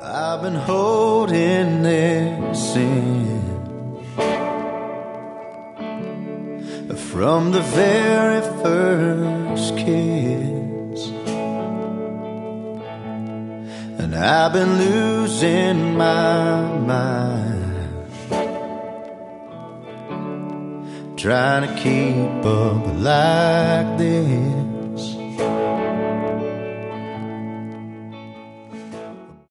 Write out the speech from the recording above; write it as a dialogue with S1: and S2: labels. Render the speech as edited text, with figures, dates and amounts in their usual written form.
S1: I've been holding this in from the very first kiss, and I've been losing my mind, trying to keep up like this.